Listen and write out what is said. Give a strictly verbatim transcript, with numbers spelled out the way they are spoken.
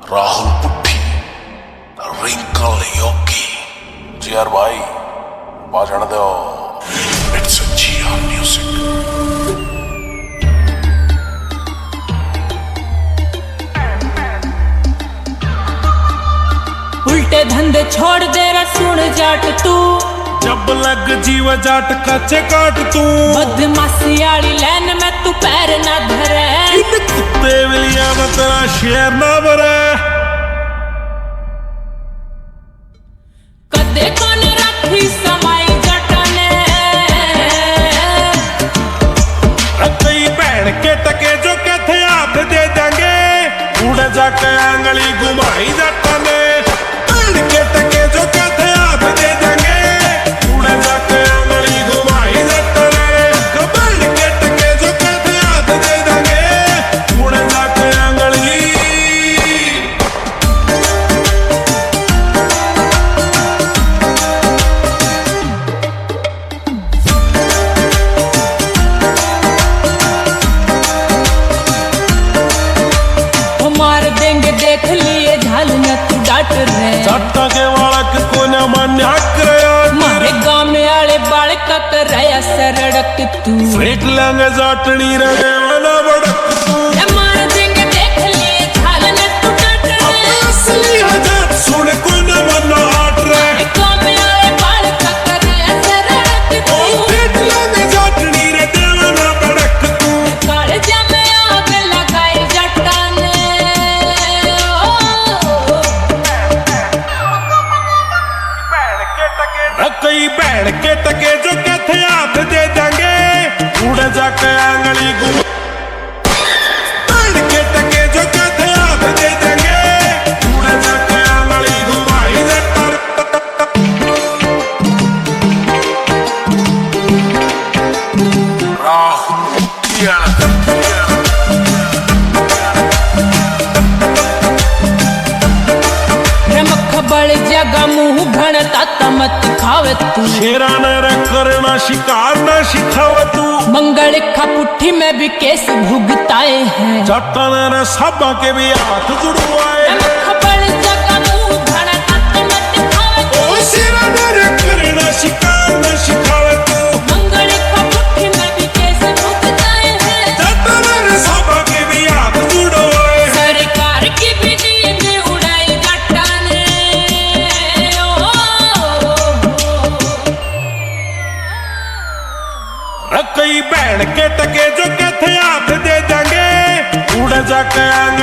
राहुल पुट्ठी, wrinkle योगी, जियार भाई बाजन दो। It's a Jiya music. उल्टे धंधे छोड़ दे रा सुन जाट तू, जब लग जीव जाट कच्चे काट तू। बदमाशी आली लैन में तू पैर ना धरे, इन कुत्ते विलिया में तेरा शेर ना भरे। कदे कौन रखी समाई जटा ने, कई भैन के टके जो कहते हाथ दे देंगे, उड़ जाके आंगली घुमाई जटा ने। भैन के टके जो कहते हाथ दे देंगे, उड़ जाके आंगली घुमाई जटा ने। भैन के टके जो कहते हाथ दे देंगे, उड़ जाके आंगली। मार देंगे देख लिए झाल न तू डाट रहे। जट्टा के बालक को न मान्या करया, मारे गाँव में आले बालक कर रहा सरड़क तू। फेंक लेंगे जाटनी रहे वाला बड़क तू। मार देंगे देख लिए झाल न तू डाट रहे। असली हजात सुन को न मना हाट रहे। गाँव में आले बालक कर रहा सरड़क तू। फेंक लेंगे जाटनी रहे वाला बड़क तू। कालजा में आग लगाई जटा ने, कई भैन के टके जो कहते हाथ दे देंगे, उड़ जाके आंगली घुमा। भैन के टके जो कहते हाथ दे देंगे, उड़ जाके आंगली घुमाई जटा। राहुल पुट्ठी रमख बड़ जगह मुंह भणता तमत खावे तू। शेरा न करना शिकार न सिखाव तू। मंगल खा पुट्ठी में भी केस भुगताए हैं। जट्टा ने सबा के भी हाथ जुड़वाए। रमख बड़ जगह मुंह भणता तमत खावे तू। शेरा न करना शिकार न सिखाव तू। मंगल खा पुट्ठी में भी केस भुगताए हैं। जट्टा ने सबा के भी हाथ जुड़वाए। सरकार की भी नींद उड़ाई जटा ने। कई भैन के टके जो कहते हाथ दे देंगे, उड़ जाके